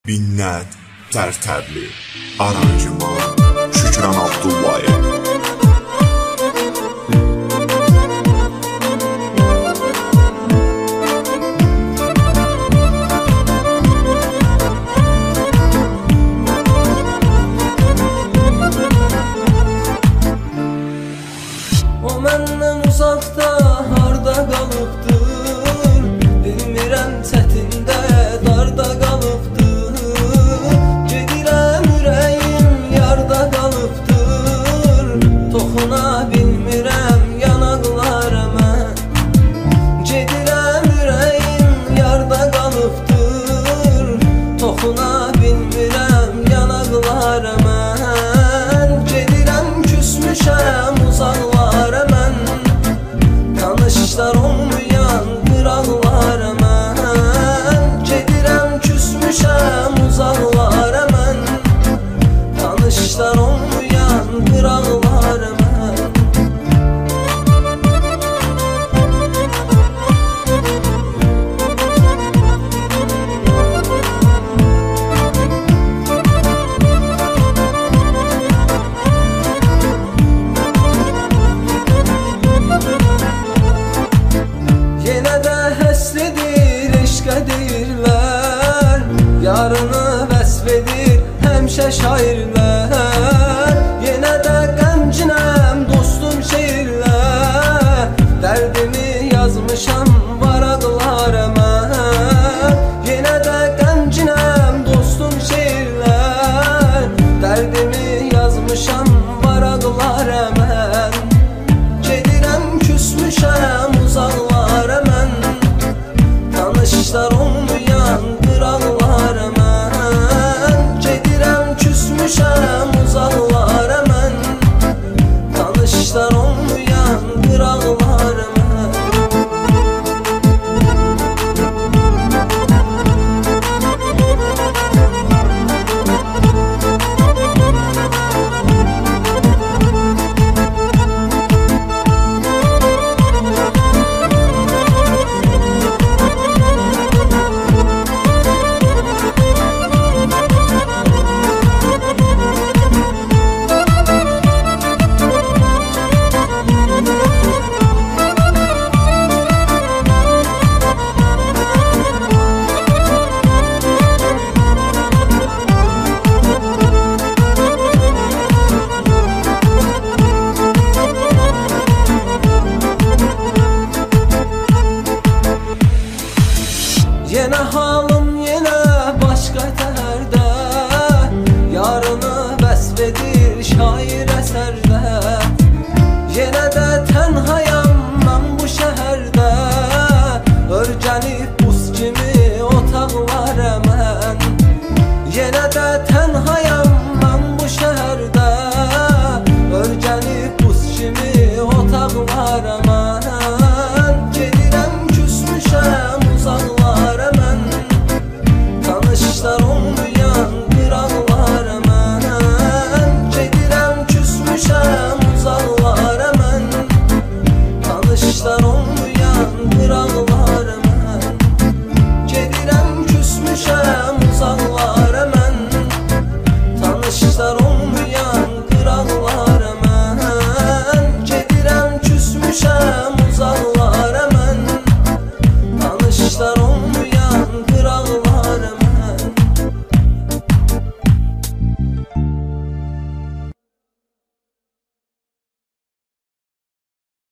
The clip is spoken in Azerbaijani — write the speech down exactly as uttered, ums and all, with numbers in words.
Minnət Tərtərli Aranjman Şükran Abdullayev. O məndən uzaqda harda qalıbdır, bilmirəm çətində darda qalıbdır. Gedirəm ürəyim yarda qalıbdır, toxuna bilmirəm yanaqlara mən. Gedirəm ürəyim yarda qalıbdır, toxuna bilmirəm yanaqlara mən. Gedirəm küsmüşəm uzaqlara mən, tanışlar olmayan qıraqlara mən. Gedirəm küsmüşəm uzaqlara mən, tanışlar olmayan qıraqlara mən. Deyirlər, yarını vəsf edir həmişə şairlər. Yenə də qəmcinəm dostum şeirlər, dərdimi yazmışam varaqlara mən. Yenə də qəmcinəm dostum şeirlər, dərdimi yazmışam varaqlara mən. Gedirəm küsmüşəm uzaqlara mən, tanışlar olmayan qıraqlara mən. Gedirəm küsmüşəm uzaqlara mən, tanışlar olmayan qıraqlara mən. Yenə halım yenə başqa təhərdə, yarını vəsf edir şair əsərdə. Yenə də tənhayam mən bu şəhərdə, örgənib buz kimi otaqlara mən. Yenə də tənhayam mən bu şəhərdə, örgənib buz kimi otaqlara mən. Gedirəm küsmüşəm uzaqlara mən, tanışlar olmuyor